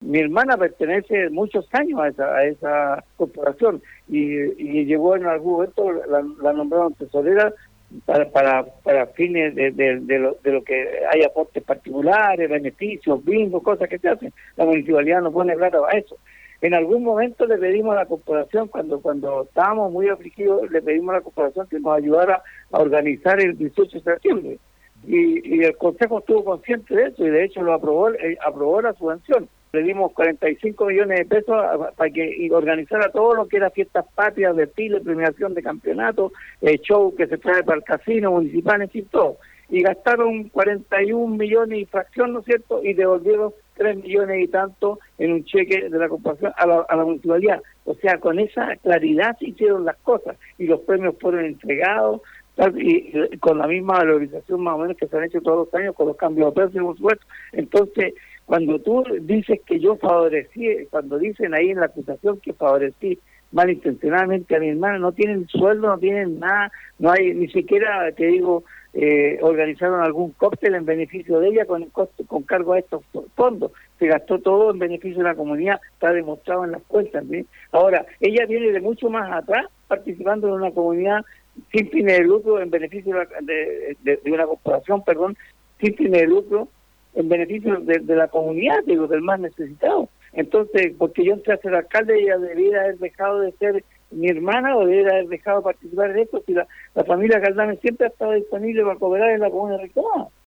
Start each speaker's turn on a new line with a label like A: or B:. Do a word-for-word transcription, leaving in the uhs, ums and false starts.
A: mi hermana pertenece muchos años a esa, a esa corporación y, y llegó en algún momento, la, la nombraron tesorera para para para fines de, de, de, lo, de lo que hay aportes particulares, beneficios, bingos, cosas que se hacen. La municipalidad no pone plata a eso. En algún momento le pedimos a la corporación, cuando cuando estábamos muy afligidos, le pedimos a la corporación que nos ayudara a organizar el dieciocho de septiembre. Y, y el Consejo estuvo consciente de eso y de hecho lo aprobó, eh, aprobó la subvención. Le dimos cuarenta y cinco millones de pesos a, para que y organizara todo lo que era fiestas patrias, desfiles, premiación de campeonatos, eh, show que se trae para el casino municipal, en fin, todo. Y gastaron cuarenta y un millones y fracción, ¿no es cierto? Y devolvieron tres millones y tanto en un cheque de la corporación a la, a la municipalidad. O sea, con esa claridad se hicieron las cosas y los premios fueron entregados, y, y con la misma valorización más o menos que se han hecho todos los años con los cambios de precios, por supuesto. Entonces, cuando tú dices que yo favorecí, cuando dicen ahí en la acusación que favorecí malintencionadamente a mi hermana, no tienen sueldo, no tienen nada, no hay ni siquiera, te digo, eh, organizaron algún cóctel en beneficio de ella con el costo, con cargo a estos fondos. Se gastó todo en beneficio de la comunidad, está demostrado en las cuentas, ¿sí? Ahora, ella viene de mucho más atrás, participando en una comunidad sin fines de lucro, en beneficio de, de, de una corporación, perdón, sin fines de lucro, en beneficio de, de la comunidad, digo, del más necesitado. Entonces, porque yo entré a ser alcalde, ella debería haber dejado de ser mi hermana o debería haber dejado de participar en esto, si la, la familia Caldame siempre ha estado disponible para cooperar en la comuna reclamada.